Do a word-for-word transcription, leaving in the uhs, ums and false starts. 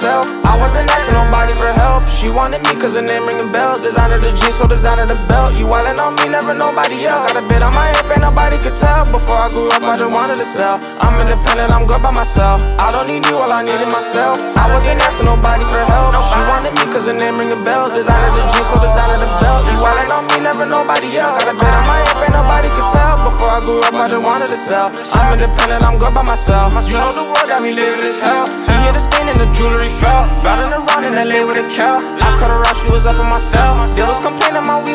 myself. I wasn't asking nobody for help. She wanted me cause her name ringing bells. Designer the jeans, so designer the belt. You wildin' on me, never nobody else. Got a bit on my hip, ain't nobody could tell. Before I grew up, I just wanted to sell. I'm independent, I'm good by myself. I don't need you, all I need is myself. I wasn't asking nobody for help. She wanted me cause her name ringing bells. Designer the jeans, so designer the belt. You wildin' on me, never nobody else. Got a bit on my hip, ain't nobody could tell. Before I grew up, I just wanted to sell. I'm independent, I'm good by myself. You know the world that we live in is hell. You hear the stain and the jewelry fell. Riding around in L A with a cow. I cut her off, she was up in my cell. They was complaining my weed